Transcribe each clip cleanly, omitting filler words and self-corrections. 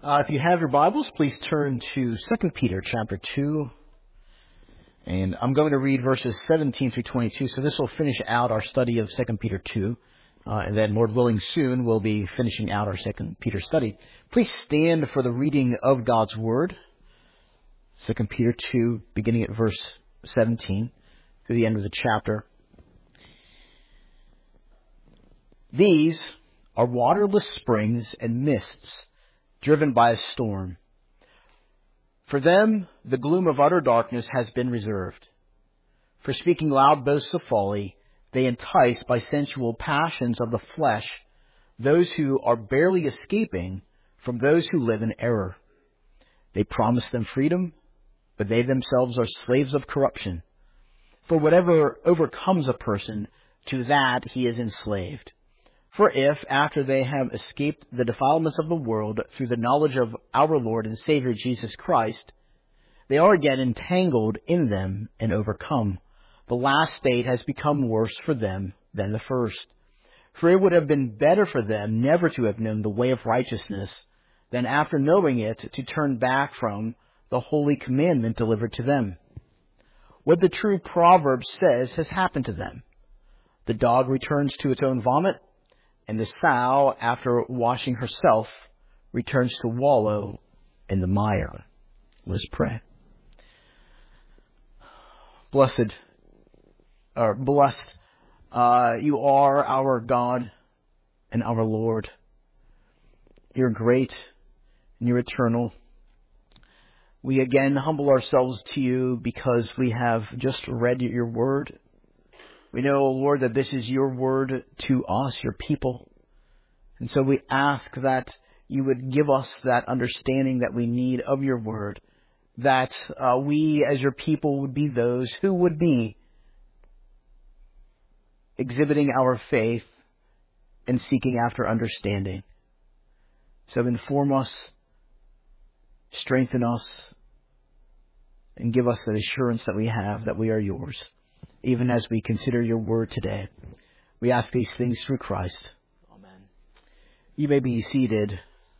If you have your Bibles, please turn to 2 Peter chapter 2. And I'm going to read verses 17 through 22. So this will finish out our study of 2 Peter 2. And then, Lord willing, soon we'll be finishing out our 2 Peter study. Please stand for the reading of God's Word. 2 Peter 2, beginning at verse 17 through the end of the chapter. These are waterless springs and mists driven by a storm. For them, the gloom of utter darkness has been reserved. For speaking loud boasts of folly, they entice by sensual passions of the flesh those who are barely escaping from those who live in error. They promise them freedom, but they themselves are slaves of corruption. For whatever overcomes a person, to that he is enslaved. For if, after they have escaped the defilements of the world through the knowledge of our Lord and Savior Jesus Christ, they are again entangled in them and overcome, the last state has become worse for them than the first. For it would have been better for them never to have known the way of righteousness than after knowing it to turn back from the holy commandment delivered to them. What the true proverb says has happened to them. The dog returns to its own vomit, and the sow, after washing herself, returns to wallow in the mire. Let's pray. Blessed you are our God and our Lord. You're great and you're eternal. We again humble ourselves to you because we have just read your word. We know, Lord, that this is your word to us, your people. And so we ask that you would give us that understanding that we need of your word, that we as your people would be those who would be exhibiting our faith and seeking after understanding. So inform us, strengthen us, and give us that assurance that we have that we are yours. Even as we consider your word today, we ask these things through Christ. Amen. You may be seated.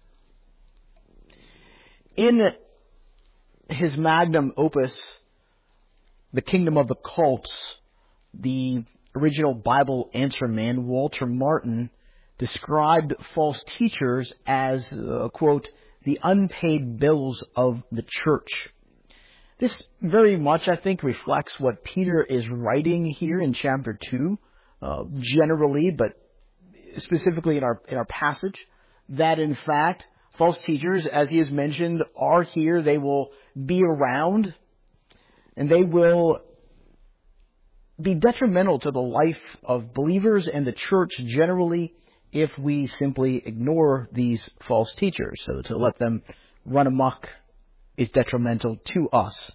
In his magnum opus, The Kingdom of the Cults, the original Bible answer man, Walter Martin, described false teachers as, quote, the unpaid bills of the church. This very much, I think, reflects what Peter is writing here in chapter 2, generally, but specifically in our passage, that in fact, false teachers, as he has mentioned, are here. They will be around, and they will be detrimental to the life of believers and the church generally if we simply ignore these false teachers. So to let them run amok is detrimental to us.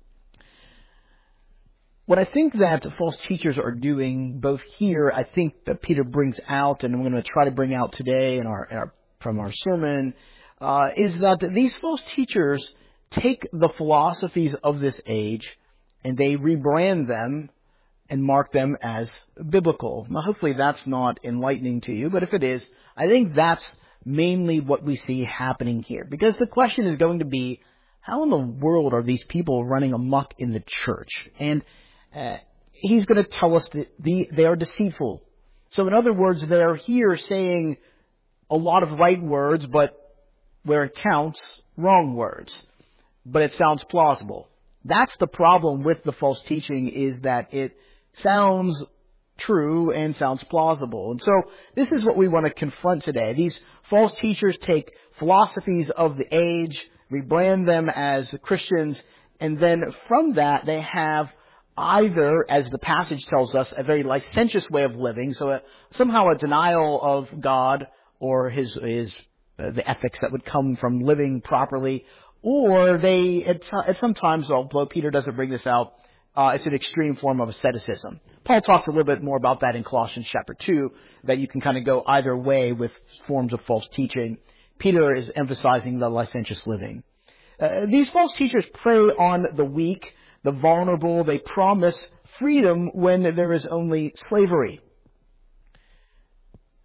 What I think that false teachers are doing, both here, I think that Peter brings out, and I'm going to try to bring out today from our sermon, is that these false teachers take the philosophies of this age and they rebrand them and mark them as biblical. Now, hopefully that's not enlightening to you, but if it is, I think that's mainly what we see happening here. Because the question is going to be, how in the world are these people running amok in the church? And he's going to tell us that they are deceitful. So in other words, they're here saying a lot of right words, but where it counts, wrong words. But it sounds plausible. That's the problem with the false teaching, is that it sounds true and sounds plausible. And so this is what we want to confront today. These false teachers take philosophies of the age, rebrand them as Christians, and then from that they have either, as the passage tells us, a very licentious way of living, so somehow a denial of God or the ethics that would come from living properly, or they, at sometimes, although Peter doesn't bring this out, it's an extreme form of asceticism. Paul talks a little bit more about that in Colossians chapter 2, that you can kind of go either way with forms of false teaching. Peter is emphasizing the licentious living. These false teachers prey on the weak, the vulnerable. They promise freedom when there is only slavery.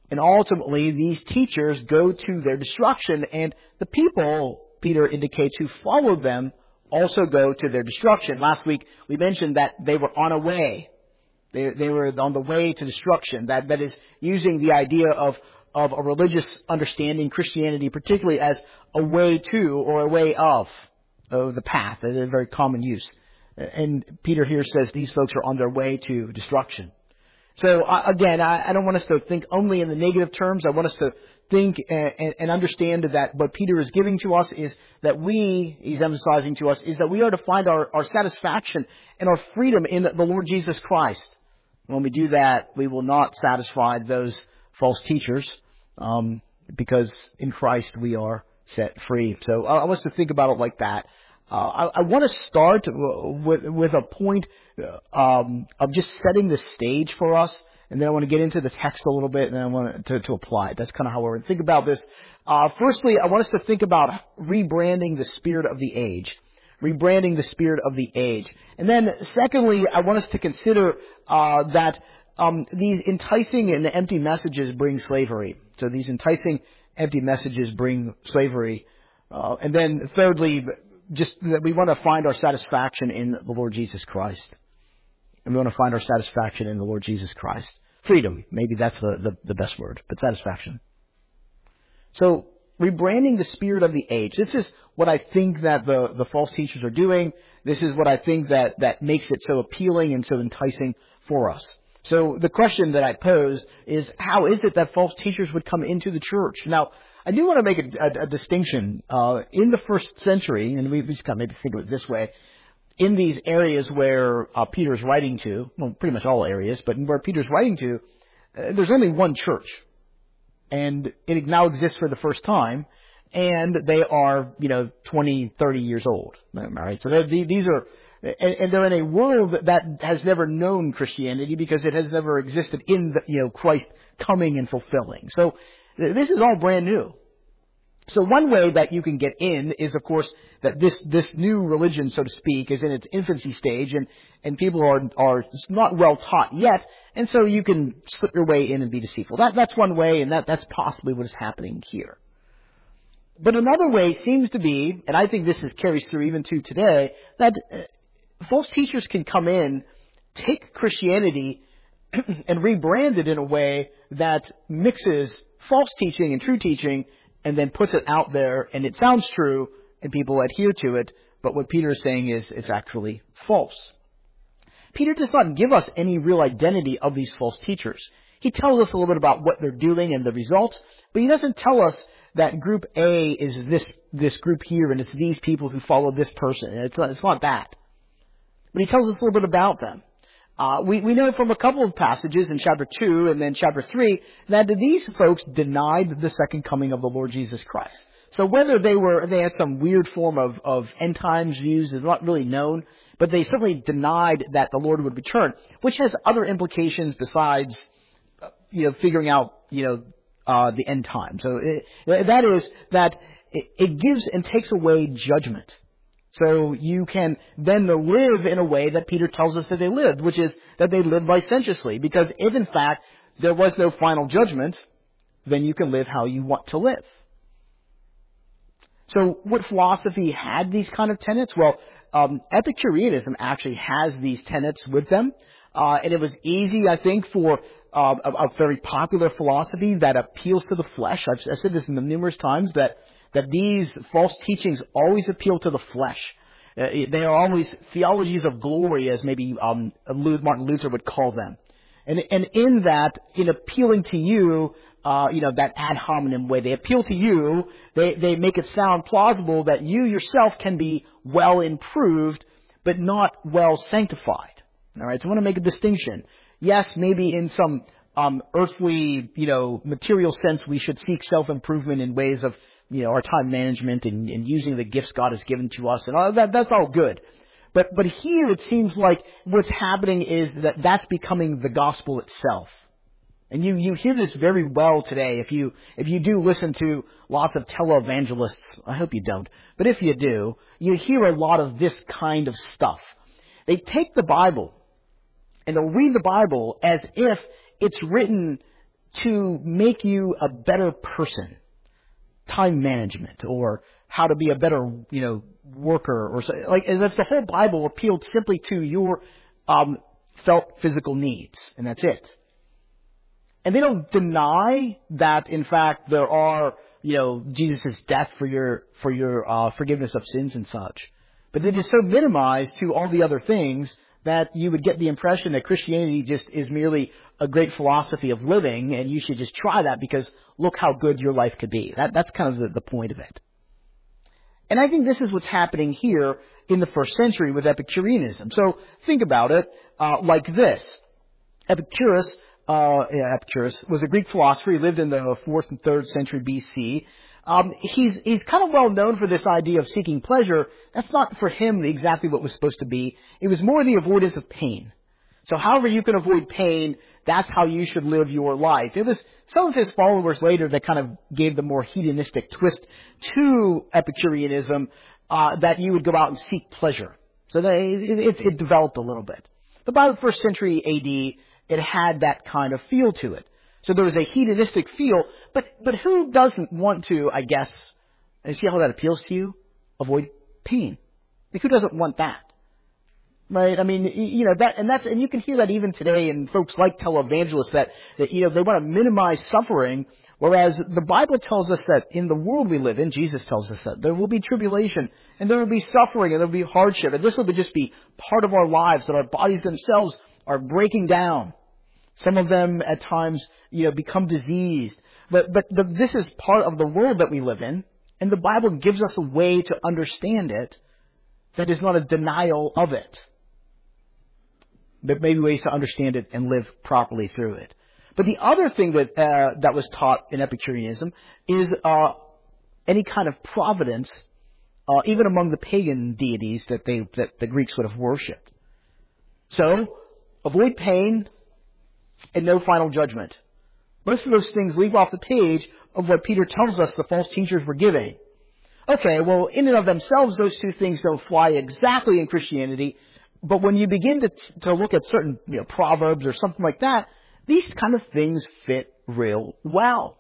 And ultimately, these teachers go to their destruction, and the people, Peter indicates, who followed them also go to their destruction. Last week, we mentioned that they were on a way. They were on the way to destruction. That is using the idea of a religious understanding, Christianity particularly, as a way to or a way of the path. It's a very common use. And Peter here says these folks are on their way to destruction. So again, I don't want us to think only in the negative terms. I want us to think and understand that what Peter is giving to us is that he's emphasizing to us, is that we are to find our satisfaction and our freedom in the Lord Jesus Christ. When we do that, we will not satisfy those false teachers, because in Christ we are set free. So I want us to think about it like that. I want to start with a point of just setting the stage for us, and then I want to get into the text a little bit, and then I want to apply it. That's kind of how we're going to think about this. Firstly, I want us to think about rebranding the spirit of the age. Rebranding the spirit of the age. And then secondly, I want us to consider that these enticing and empty messages bring slavery. So these enticing, empty messages bring slavery. And then thirdly, just that we want to find our satisfaction in the Lord Jesus Christ. And we want to find our satisfaction in the Lord Jesus Christ. Freedom, maybe that's the best word, but satisfaction. So, rebranding the spirit of the age. This is what I think that the false teachers are doing. This is what I think that makes it so appealing and so enticing for us. So the question that I pose is, how is it that false teachers would come into the church? Now, I do want to make a distinction. In the first century, and we just kind of maybe think of it this way, in these areas where Peter's writing to, well, pretty much all areas, but where Peter's writing to, there's only one church. And it now exists for the first time, and they are, 20, 30 years old. All right? So these are, and they're in a world that has never known Christianity because it has never existed in Christ coming and fulfilling. So this is all brand new. So one way that you can get in is, of course, that this new religion, so to speak, is in its infancy stage, and people are not well taught yet, and so you can slip your way in and be deceitful. That's one way, and that's possibly what is happening here. But another way seems to be, and I think this carries through even to today, that false teachers can come in, take Christianity, and rebrand it in a way that mixes false teaching and true teaching, and then puts it out there, and it sounds true, and people adhere to it, but what Peter is saying is it's actually false. Peter does not give us any real identity of these false teachers. He tells us a little bit about what they're doing and the results, but he doesn't tell us that group A is this group here, and it's these people who follow this person. It's not that. But he tells us a little bit about them. We know from a couple of passages in chapter 2 and then chapter 3 that these folks denied the second coming of the Lord Jesus Christ. So whether they had some weird form of end times views is not really known, but they certainly denied that the Lord would return, which has other implications besides, figuring out, the end time. So that is that it gives and takes away judgment. So you can then live in a way that Peter tells us that they lived, which is that they lived licentiously. Because if, in fact, there was no final judgment, then you can live how you want to live. So what philosophy had these kind of tenets? Well, Epicureanism actually has these tenets with them. And it was easy, I think, for a very popular philosophy that appeals to the flesh. I've said this numerous times, that these false teachings always appeal to the flesh. They are always theologies of glory, as maybe Martin Luther would call them. And in that, in appealing to you, that ad hominem way, they appeal to you, they make it sound plausible that you yourself can be well improved, but not well sanctified. All right, so I want to make a distinction. Yes, maybe in some earthly, material sense, we should seek self-improvement in ways of, our time management and using the gifts God has given to us, and all that. That's all good. But here it seems like what's happening is that's becoming the gospel itself. And you hear this very well today. If you do listen to lots of televangelists, I hope you don't, but if you do, you hear a lot of this kind of stuff. They take the Bible and they'll read the Bible as if it's written to make you a better person. Time management, or how to be a better, worker, or so, and that's the whole Bible appealed simply to your felt physical needs, and that's it. And they don't deny that, in fact, there are, Jesus' death for your forgiveness of sins and such. But they just so minimize to all the other things that you would get the impression that Christianity just is merely a great philosophy of living, and you should just try that because look how good your life could be. That's kind of the point of it. And I think this is what's happening here in the first century with Epicureanism. So think about it like this. Epicurus was a Greek philosopher. He lived in the 4th and 3rd century BC. He's kind of well known for this idea of seeking pleasure. That's not for him exactly what was supposed to be. It was more the avoidance of pain. So however you can avoid pain, that's how you should live your life. It was some of his followers later that kind of gave the more hedonistic twist to Epicureanism, that you would go out and seek pleasure. So it developed a little bit. But by the 1st century AD, it had that kind of feel to it. So there was a hedonistic feel, but who doesn't want to, I guess, and see how that appeals to you? Avoid pain. Like, who doesn't want that? Right? I mean, and you can hear that even today in folks like televangelists that they want to minimize suffering, whereas the Bible tells us that in the world we live in, Jesus tells us that there will be tribulation, and there will be suffering, and there will be hardship, and this will just be part of our lives, that our bodies themselves are breaking down. Some of them at times, become diseased. But this is part of the world that we live in, and the Bible gives us a way to understand it that is not a denial of it. But maybe ways to understand it and live properly through it. But the other thing that was taught in Epicureanism is any kind of providence, even among the pagan deities that the Greeks would have worshipped. So, avoid pain and no final judgment. Most of those things leave off the page of what Peter tells us the false teachers were giving. Okay, well, in and of themselves, those two things don't fly exactly in Christianity. But when you begin to look at certain proverbs or something like that, these kind of things fit real well.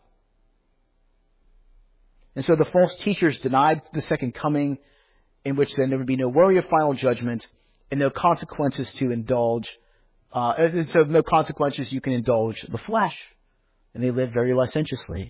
And so the false teachers denied the second coming, in which then there would be no worry of final judgment and no consequences to indulge. So no consequences you can indulge the flesh. And they lived very licentiously.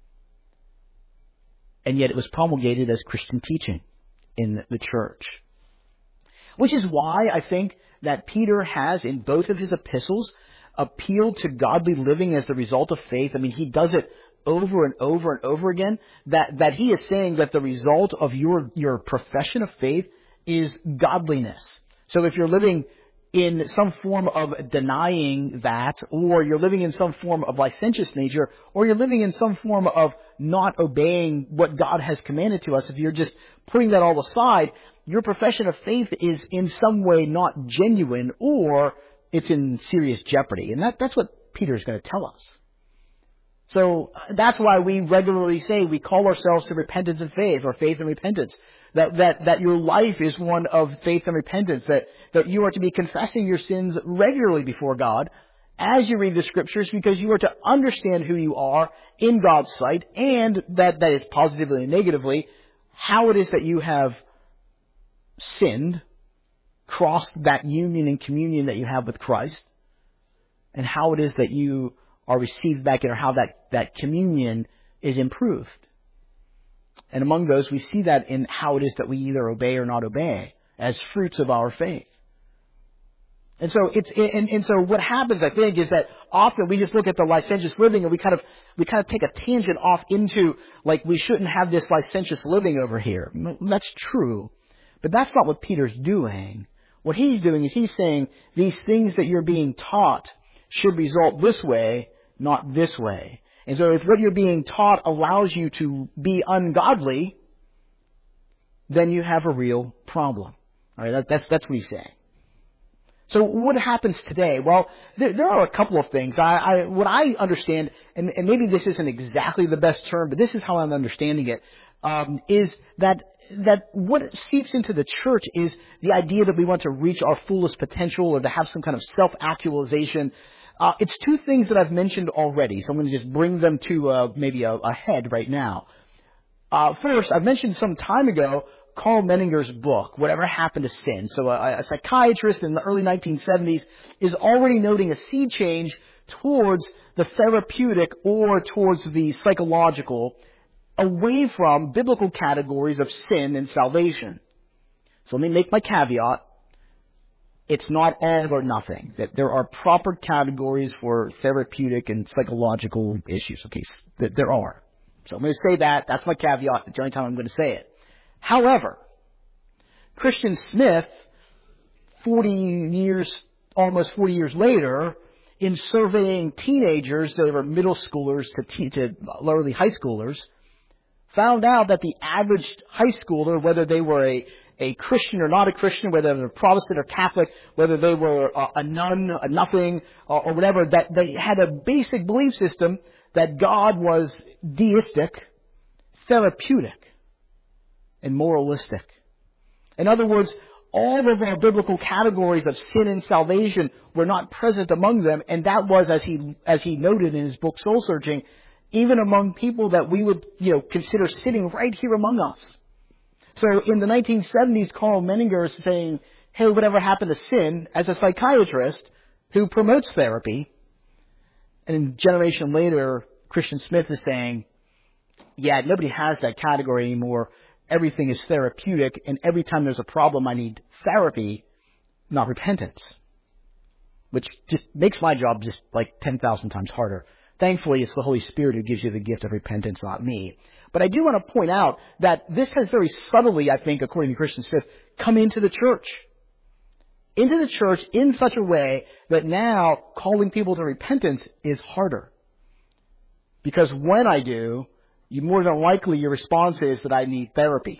And yet it was promulgated as Christian teaching in the church. Which is why I think that Peter has, in both of his epistles, appealed to godly living as the result of faith. I mean, he does it over and over and over again, that he is saying that the result of your profession of faith is godliness. So if you're living in some form of denying that, or you're living in some form of licentious nature, or you're living in some form of not obeying what God has commanded to us, if you're just putting that all aside, your profession of faith is in some way not genuine, or it's in serious jeopardy. And that's what Peter is going to tell us. So that's why we regularly say we call ourselves to repentance and faith, or faith and repentance. That your life is one of faith and repentance, that you are to be confessing your sins regularly before God as you read the Scriptures, because you are to understand who you are in God's sight, and that is positively and negatively, how it is that you have sinned, crossed that union and communion that you have with Christ, and how it is that you are received back in, or how that communion is improved. And among those, we see that in how it is that we either obey or not obey as fruits of our faith. And so so what happens, I think, is that often we just look at the licentious living and we kind of take a tangent off into, like, we shouldn't have this licentious living over here. That's true. But that's not what Peter's doing. What he's doing is he's saying these things that you're being taught should result this way, not this way. And so if what you're being taught allows you to be ungodly, then you have a real problem. All right, that's what he's saying. So what happens today? Well, there are a couple of things. What I understand, and maybe this isn't exactly the best term, but this is how I'm understanding it, is that what seeps into the church is the idea that we want to reach our fullest potential, or to have some kind of self-actualization. It's two things that I've mentioned already, so I'm going to just bring them to maybe a head right now. First, I've mentioned some time ago Karl Menninger's book, Whatever Happened to Sin. So a psychiatrist in the early 1970s is already noting a sea change towards the therapeutic or towards the psychological, away from biblical categories of sin and salvation. So let me make my caveat. It's not all or nothing. That there are proper categories for therapeutic and psychological issues. Okay, there are. So I'm going to say that. That's my caveat. It's the only time I'm going to say it. However, Christian Smith, almost 40 years later, in surveying teenagers, so they were middle schoolers to early high schoolers, found out that the average high schooler, whether they were a Christian or not a Christian, whether they were Protestant or Catholic, whether they were a nun, a nothing, or whatever, that they had a basic belief system that God was deistic, therapeutic, and moralistic. In other words, all of our biblical categories of sin and salvation were not present among them, and that was, as he noted in his book Soul Searching, even among people that we would consider sitting right here among us. So in the 1970s, Karl Menninger is saying, hey, whatever happened to sin, as a psychiatrist who promotes therapy. And a generation later, Christian Smith is saying, yeah, nobody has that category anymore. Everything is therapeutic, and every time there's a problem, I need therapy, not repentance. Which just makes my job just like 10,000 times harder. Thankfully, it's the Holy Spirit who gives you the gift of repentance, not me. But I do want to point out that this has very subtly, I think, according to Christian Smith, come into the church. Into the church in such a way that now calling people to repentance is harder. Because when I do, more than likely your response is that I need therapy,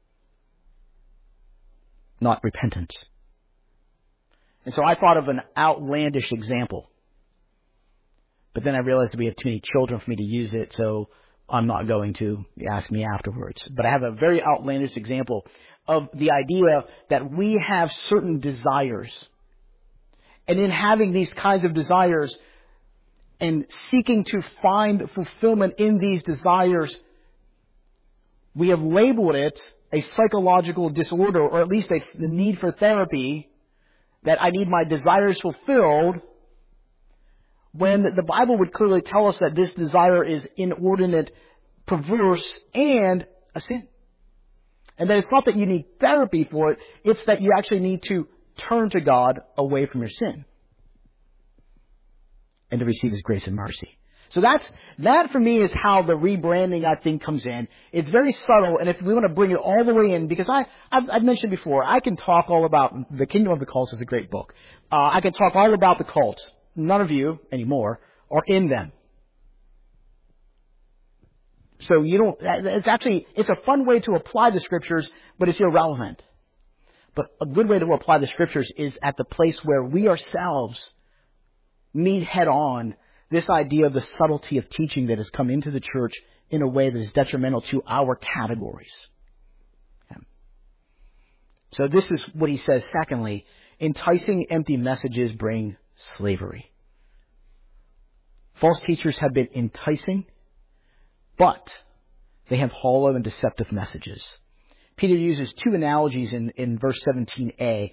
not repentance. And so I thought of an outlandish example. But then I realized that we have too many children for me to use it, so I'm not going to. Ask me afterwards. But I have a very outlandish example of the idea that we have certain desires. And in having these kinds of desires and seeking to find fulfillment in these desires, we have labeled it a psychological disorder, or at least the need for therapy, that I need my desires fulfilled, when the Bible would clearly tell us that this desire is inordinate, perverse, and a sin. And that it's not that you need therapy for it, it's that you actually need to turn to God away from your sin and to receive His grace and mercy. So that for me is how the rebranding, I think, comes in. It's very subtle, and if we want to bring it all the way in, because I've mentioned before, I can talk all about, The Kingdom of the Cults is a great book. I can talk all about the cults. None of you anymore are in them. So it's a fun way to apply the Scriptures, but it's irrelevant. But a good way to apply the Scriptures is at the place where we ourselves meet head on this idea of the subtlety of teaching that has come into the church in a way that is detrimental to our categories. Okay. So this is what he says. Secondly, enticing empty messages bring slavery. False teachers have been enticing, but they have hollow and deceptive messages. Peter uses two analogies in verse 17a.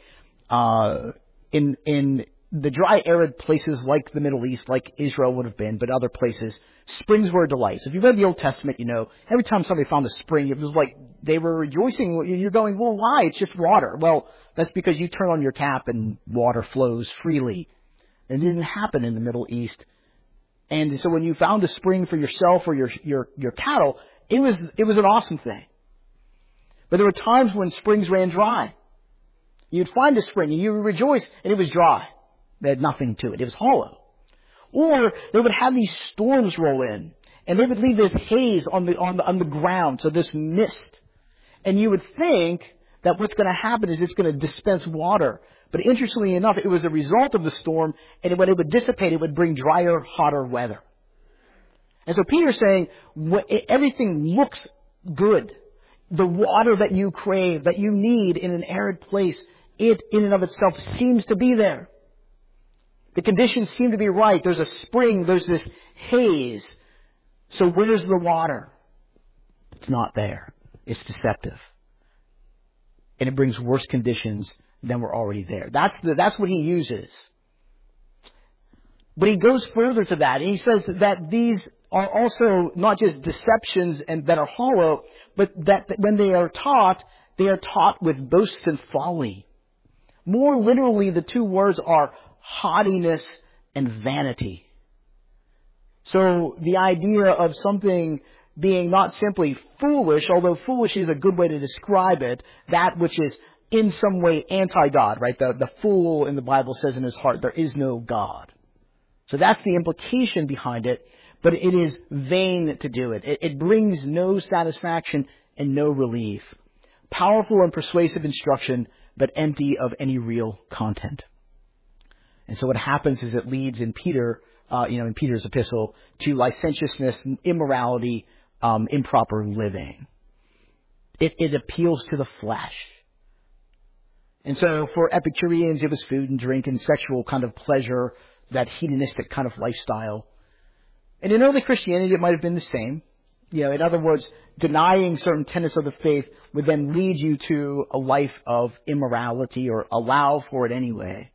In the dry, arid places like the Middle East, like Israel would have been, but other places, springs were a delight. So if you read the Old Testament, every time somebody found a spring, it was like they were rejoicing. You're going, well, why? It's just water. Well, that's because you turn on your tap and water flows freely. And it didn't happen in the Middle East. And so when you found a spring for yourself or your cattle, it was an awesome thing. But there were times when springs ran dry. You'd find a spring and you would rejoice, and it was dry. They had nothing to it. It was hollow. Or they would have these storms roll in, and they would leave this haze on the ground, so this mist. And you would think that what's going to happen is it's going to dispense water. But interestingly enough, it was a result of the storm, and when it would dissipate, it would bring drier, hotter weather. And so Peter's saying, everything looks good. The water that you crave, that you need in an arid place, it in and of itself seems to be there. The conditions seem to be right. There's a spring. There's this haze. So where's the water? It's not there. It's deceptive. And it brings worse conditions than were already there. That's what he uses. But he goes further to that. And he says that these are also not just deceptions and that are hollow, but that when they are taught with boasts and folly. More literally, the two words are haughtiness and vanity. So the idea of something being not simply foolish, although foolish is a good way to describe it, that which is in some way anti-God, right? The fool in the Bible says in his heart, there is no God. So that's the implication behind it, but it is vain to do it. It brings no satisfaction and no relief. Powerful and persuasive instruction, but empty of any real content. And so what happens is it leads in Peter, in Peter's epistle, to licentiousness, immorality, improper living. It appeals to the flesh. And so for Epicureans, it was food and drink and sexual kind of pleasure, that hedonistic kind of lifestyle. And in early Christianity, it might have been the same. In other words, denying certain tenets of the faith would then lead you to a life of immorality or allow for it anyway.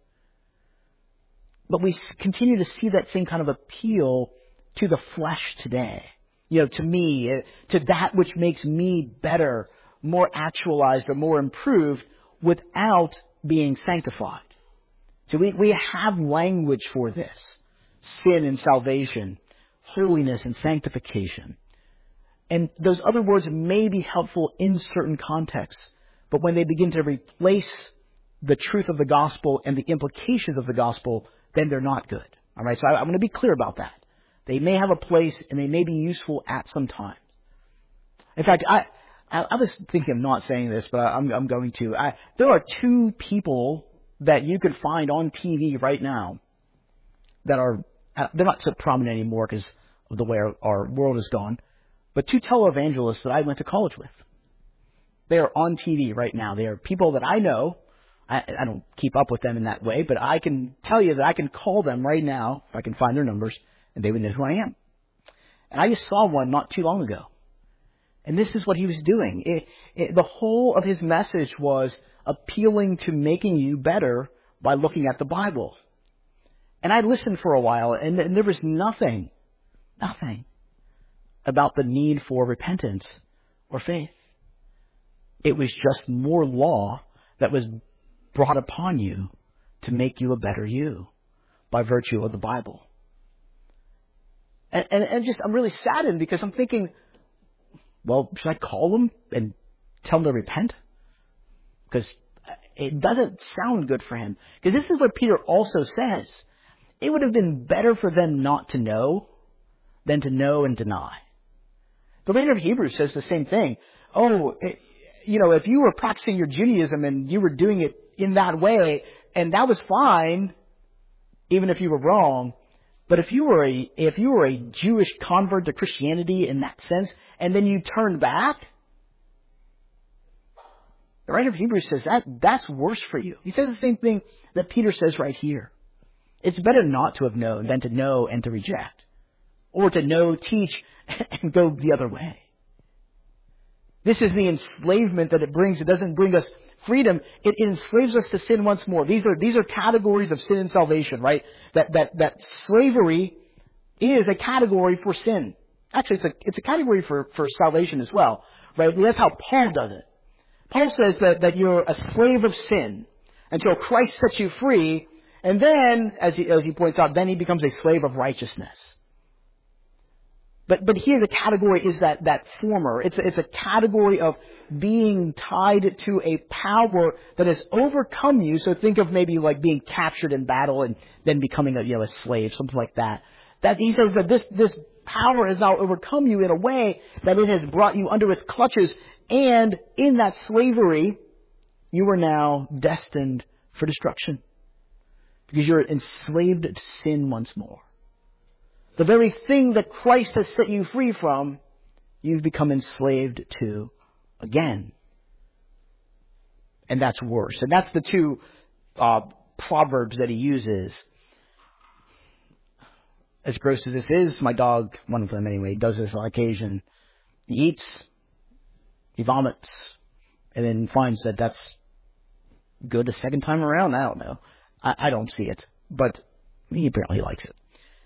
But we continue to see that same kind of appeal to the flesh today. To me, to that which makes me better, more actualized or more improved without being sanctified. So we have language for this. Sin and salvation, holiness and sanctification. And those other words may be helpful in certain contexts, but when they begin to replace the truth of the gospel and the implications of the gospel, then they're not good. All right, so I'm going to be clear about that. They may have a place and they may be useful at some time. In fact, I was thinking of not saying this, but I'm going to. There are two people that you can find on TV right now that they're not so prominent anymore because of the way our world has gone, but two televangelists that I went to college with. They are on TV right now. They are people that I know. I don't keep up with them in that way, but I can tell you that I can call them right now if I can find their numbers, and they would know who I am. And I just saw one not too long ago. And this is what he was doing. The whole of his message was appealing to making you better by looking at the Bible. And I listened for a while, and there was nothing about the need for repentance or faith. It was just more law that was brought upon you to make you a better you by virtue of the Bible. And I'm really saddened because I'm thinking, well, should I call them and tell them to repent? Because it doesn't sound good for him. Because this is what Peter also says. It would have been better for them not to know than to know and deny. The writer of Hebrews says the same thing. If you were practicing your Judaism and you were doing it in that way, and that was fine, even if you were wrong. But if you were a Jewish convert to Christianity in that sense, and then you turned back, the writer of Hebrews says that's worse for you. He says the same thing that Peter says right here. It's better not to have known than to know and to reject, or to know, teach, and go the other way. This is the enslavement that it brings. It doesn't bring us freedom. It enslaves us to sin once more. These are categories of sin and salvation, right? That slavery is a category for sin. Actually, it's a category for salvation as well, right? That's how Paul does it. Paul says that you're a slave of sin until Christ sets you free, and then, as he points out, then he becomes a slave of righteousness. But here the category is that former. It's a category of being tied to a power that has overcome you. So think of maybe like being captured in battle and then becoming a slave, something like that. That he says that this power has now overcome you in a way that it has brought you under its clutches, and in that slavery, you are now destined for destruction because you're enslaved to sin once more. The very thing that Christ has set you free from, you've become enslaved to again. And that's worse. And that's the two proverbs that he uses. as gross as this is, my dog, one of them anyway, does this on occasion. He eats, he vomits, and then finds that that's good a second time around. I don't know. I don't see it, but he apparently likes it.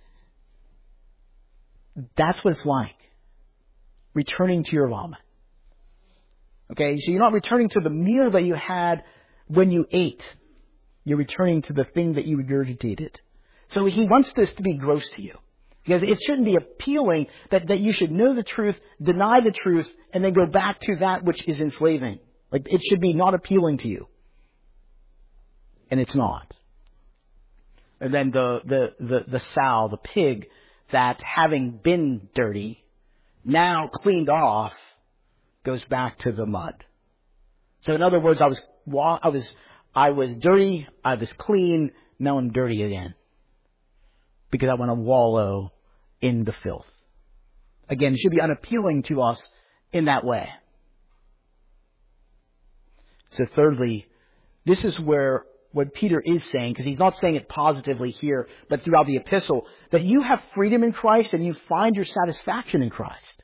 That's what it's like. Returning to your vomit. Okay, so you're not returning to the meal that you had when you ate. You're returning to the thing that you regurgitated. So he wants this to be gross to you. Because it shouldn't be appealing that you should know the truth, deny the truth, and then go back to that which is enslaving. Like, it should be not appealing to you. And it's not. And then the sow, the pig, that having been dirty, now cleaned off, goes back to the mud. So in other words, I was dirty, I was clean, now I'm dirty again. Because I want to wallow in the filth. Again, it should be unappealing to us in that way. So thirdly, this is where what Peter is saying, because he's not saying it positively here, but throughout the epistle, that you have freedom in Christ and you find your satisfaction in Christ.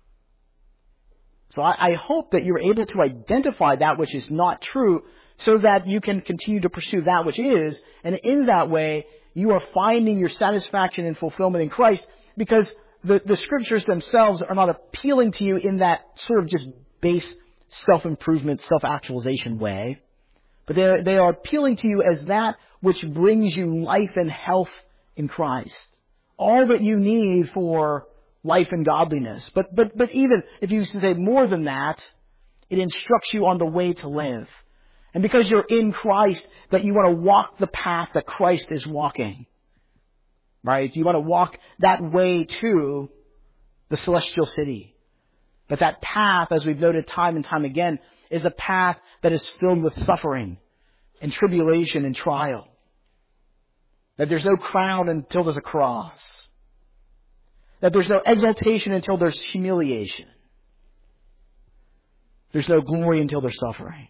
So I hope that you're able to identify that which is not true so that you can continue to pursue that which is, and in that way, you are finding your satisfaction and fulfillment in Christ, because the scriptures themselves are not appealing to you in that sort of just base self-improvement, self-actualization way. But they are appealing to you as that which brings you life and health in Christ. All that you need for life and godliness. But even if you say more than that, it instructs you on the way to live. And because you're in Christ, that you want to walk the path that Christ is walking. Right? You want to walk that way to the celestial city. That path, as we've noted time and time again, is a path that is filled with suffering and tribulation and trial. That there's no crown until there's a cross. That there's no exaltation until there's humiliation. There's no glory until there's suffering.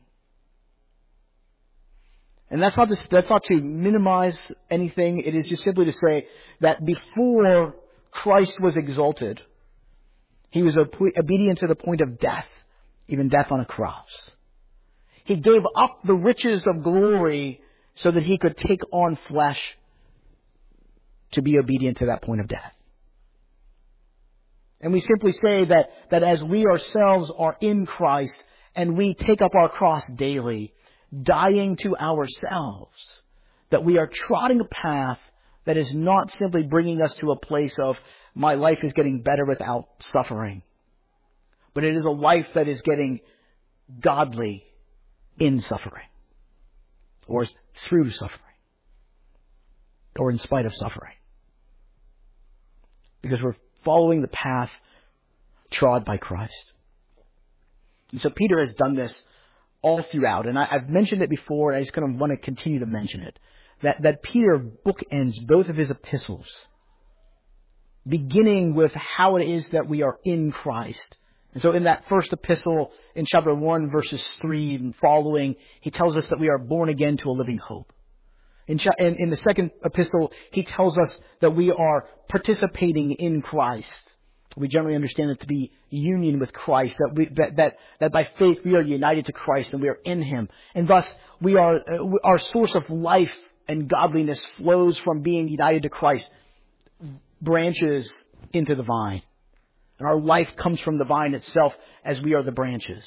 And that's not to minimize anything. It is just simply to say that before Christ was exalted, He was obedient to the point of death, even death on a cross. He gave up the riches of glory so that He could take on flesh to be obedient to that point of death. And we simply say that as we ourselves are in Christ and we take up our cross daily, dying to ourselves, that we are trotting a path that is not simply bringing us to a place of my life is getting better without suffering, but it is a life that is getting godly in suffering, or through suffering, or in spite of suffering. Because we're following the path trod by Christ. And so Peter has done this all throughout, and I've mentioned it before, and I just kind of want to continue to mention it, that Peter bookends both of his epistles, beginning with how it is that we are in Christ. And so in that first epistle, in chapter 1, verses 3 and following, he tells us that we are born again to a living hope. In the second epistle, he tells us that we are participating in Christ. We generally understand it to be union with Christ, that by faith we are united to Christ and we are in Him. And thus, our source of life and godliness flows from being united to Christ, branches into the vine. And our life comes from the vine itself as we are the branches.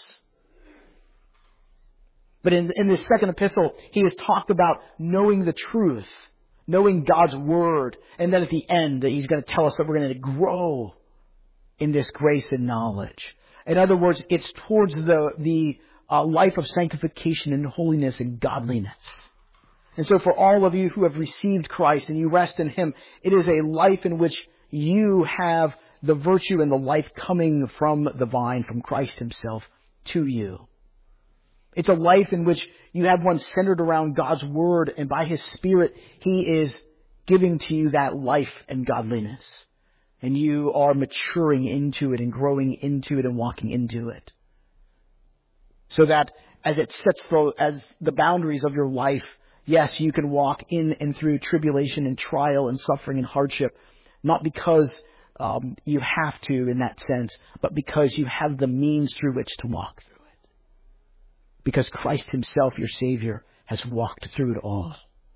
But in this second epistle, he has talked about knowing the truth, knowing God's Word, and then at the end, he's going to tell us that we're going to grow in this grace and knowledge. In other words, it's towards the life of sanctification and holiness and godliness. And so for all of you who have received Christ and you rest in Him, it is a life in which you have the virtue and the life coming from the vine, from Christ Himself to you. It's a life in which you have one centered around God's Word, and by His Spirit, He is giving to you that life and godliness. And you are maturing into it and growing into it and walking into it. So that as it sets as the boundaries of your life, yes, you can walk in and through tribulation and trial and suffering and hardship, Not because you have to in that sense, but because you have the means through which to walk through it. Because Christ himself, your Savior, has walked through it all.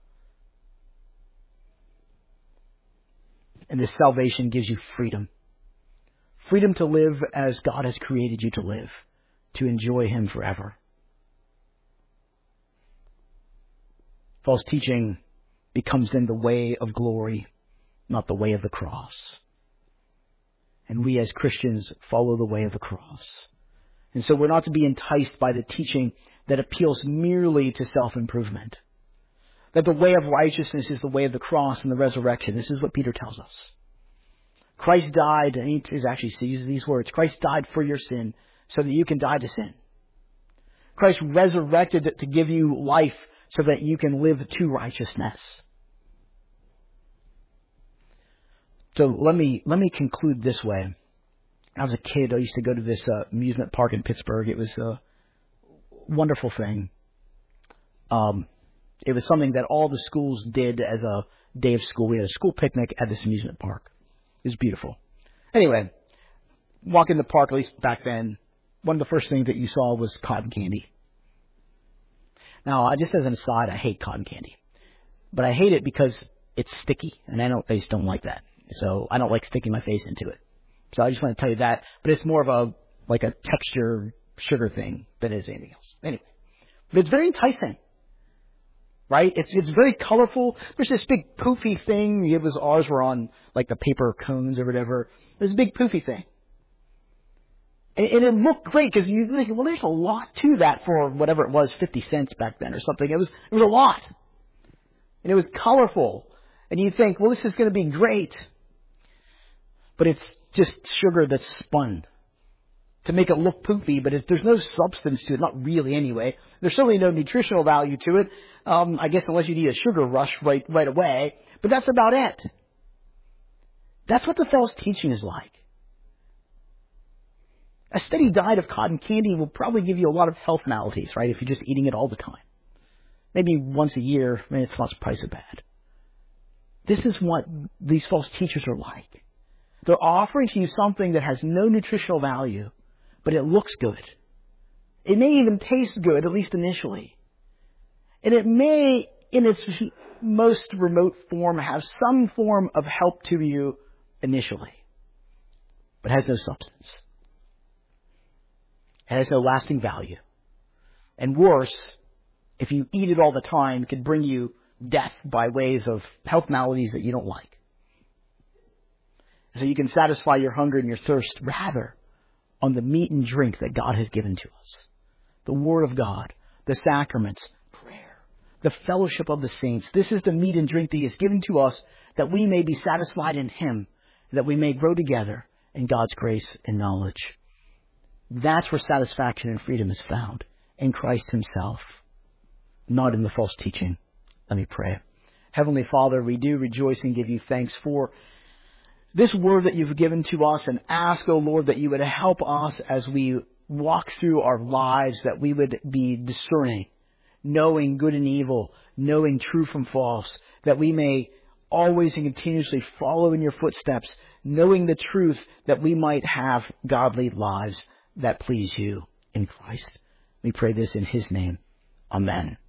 And this salvation gives you freedom. Freedom to live as God has created you to live, to enjoy him forever. False teaching becomes then the way of glory, not the way of the cross. And we as Christians follow the way of the cross. And so we're not to be enticed by the teaching that appeals merely to self-improvement. That the way of righteousness is the way of the cross and the resurrection. This is what Peter tells us. Christ died, and he actually uses these words, Christ died for your sin so that you can die to sin. Christ resurrected to give you life so that you can live to righteousness. So let me conclude this way. When I was a kid, I used to go to this amusement park in Pittsburgh. It was a wonderful thing. It was something that all the schools did as a day of school. We had a school picnic at this amusement park. It was beautiful. Anyway, walk in the park, at least back then, one of the first things that you saw was cotton candy. Now, just as an aside, I hate cotton candy. But I hate it because it's sticky, and I just don't like that. So I don't like sticking my face into it. So I just want to tell you that. But it's more of a texture sugar thing than it is anything else. Anyway, but it's very enticing. Right? It's very colorful. There's this big poofy thing. Ours were on like the paper cones or whatever. There's a big poofy thing. And it looked great because you think, well, there's a lot to that for whatever it was, 50 cents back then or something. It was a lot. And it was colorful. And you think, well, this is going to be great. But it's just sugar that's spun to make it look poofy, but there's no substance to it, not really anyway. There's certainly no nutritional value to it, I guess unless you need a sugar rush right away, but that's about it. That's what the false teaching is like. A steady diet of cotton candy will probably give you a lot of health maladies, right, if you're just eating it all the time. Maybe once a year, it's not probably so bad. This is what these false teachers are like. They're offering to you something that has no nutritional value, but it looks good. It may even taste good, at least initially. And it may, in its most remote form, have some form of help to you initially, but has no substance. It has no lasting value. And worse, if you eat it all the time, it could bring you death by ways of health maladies that you don't like. So you can satisfy your hunger and your thirst rather on the meat and drink that God has given to us. The Word of God, the sacraments, prayer, the fellowship of the saints. This is the meat and drink that He has given to us that we may be satisfied in Him, that we may grow together in God's grace and knowledge. That's where satisfaction and freedom is found, in Christ Himself, not in the false teaching. Let me pray. Heavenly Father, we do rejoice and give You thanks for this word that You've given to us, and ask, O Lord, that You would help us as we walk through our lives, that we would be discerning, knowing good and evil, knowing true from false, that we may always and continuously follow in Your footsteps, knowing the truth, that we might have godly lives that please You in Christ. We pray this in His name. Amen.